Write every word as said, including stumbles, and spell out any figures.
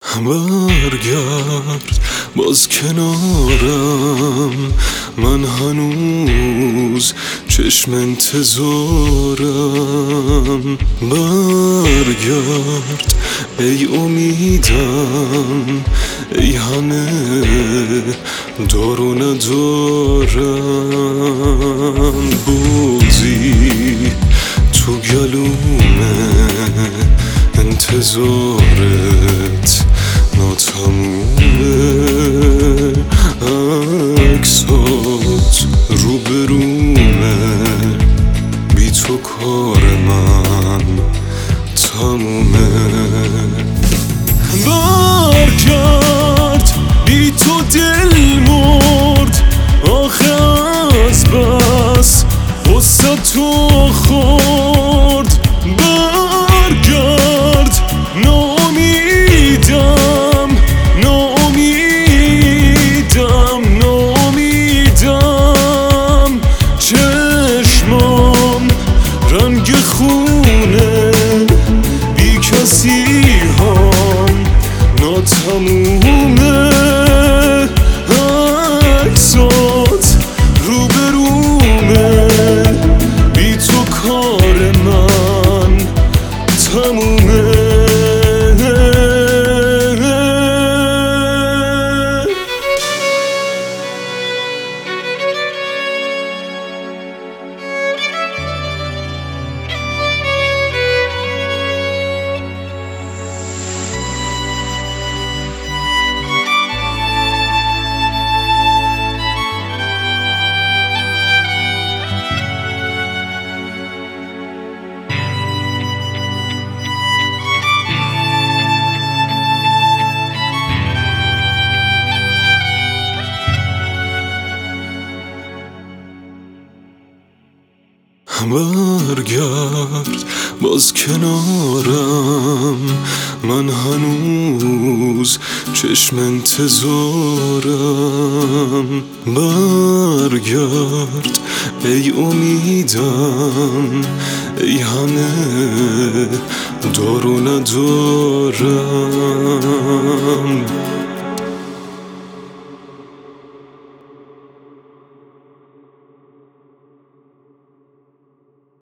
برگرد باز کنارم، من هنوز چشم انتظارم. برگرد ای امیدم، ای همه دار و ندارم. بازی تو گلومه، انتظارت ناتمومه، عکسات روبرومه، بی تو کار من تمومه. برگرد بی تو دل مرد، آخه از بس غصه تو خورد. برگرد ناامیدم، ناامیدم، ناامیدم. چشمام رنگ خونه، بی کسی هم ناتمومه، عکسات روبرومه، بی تو کار من تمومه. برگرد باز کنارم، من هنوز چشم انتظارم. برگرد ای امیدم، ای همه دار و ندارم.